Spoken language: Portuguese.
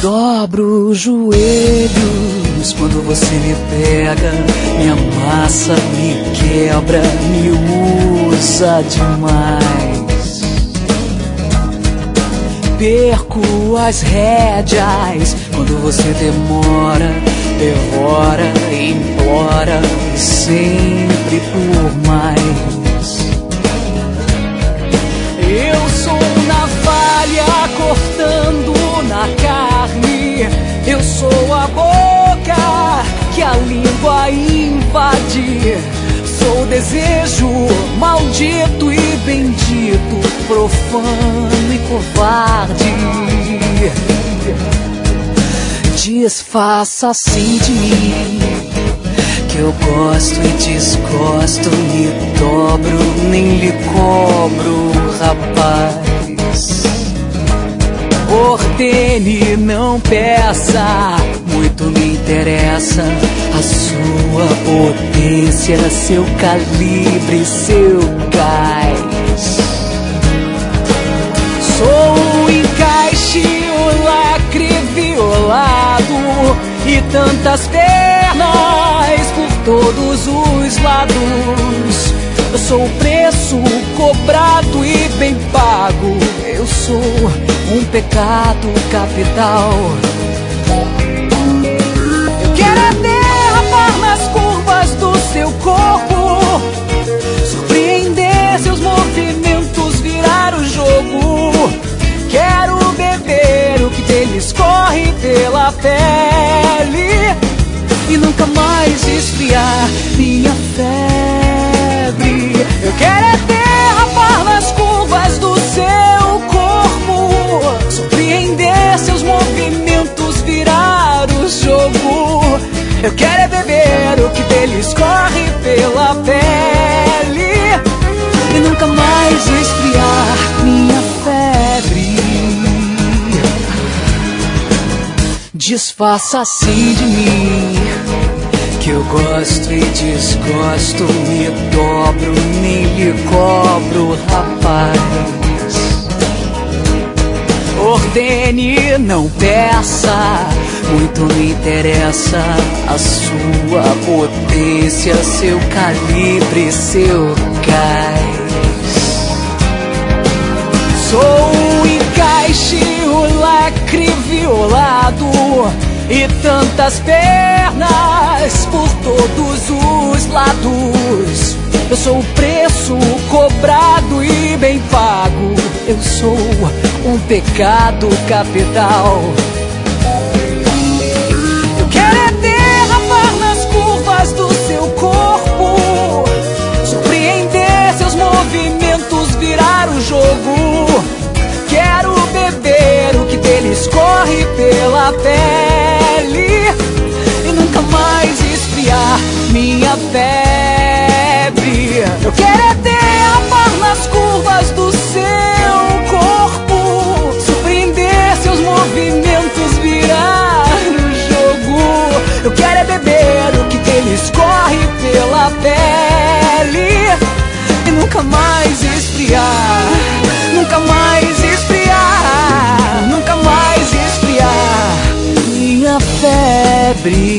Dobro os joelhos quando você me pega, me amassa, me quebra, me usa demais. Perco as rédeas quando você demora, devora, implora, sempre por mais. Eu sou navalha cortando na carne, eu sou a boca que a língua invade. Sou o desejo maldito e bendito, profano e covarde. Desfaça assim de mim, que eu gosto e desgosto, me dobro, nem lhe cobro, rapaz. Ordene, não peça, muito me interessa a sua potência, seu calibre, seu gás. Sou o encaixe, o lacre violado e tantas pernas por todos os lados. Eu sou o preço cobrado e bem pago. Eu sou um pecado capital. Eu quero é derrapar nas curvas do seu corpo, surpreender seus movimentos, virar o jogo. Quero beber o que deles corre pela pele e nunca mais esfriar minha febre. Eu quero é derrapar nas curvas do seu corpo, surpreender seus movimentos, virar o jogo. Eu quero é beber o que deles corre pela pele e nunca mais esfriar minha febre. Desfaça assim de mim, que eu gosto e desgosto, me dobro, nem lhe cobro, rapaz. Ordene, não peça, muito me interessa a sua potência, seu calibre, seu gás. Sou o encaixe, o lacre violado e tantas pernas por todos os lados. Eu sou o preço cobrado e bem pago. Eu sou um pecado capital. Eu quero é derrapar nas curvas do seu corpo, surpreender seus movimentos, virar o jogo. Quero beber o que deles corre pela pele e nunca mais esfriar minha febre. Eu quero é derrapar nas curvas do seu corpo, surpreender seus movimentos, virar o jogo. Eu quero é beber o que deles corre pela pele e nunca mais esfriar, nunca mais esfriar, nunca mais esfriar minha febre.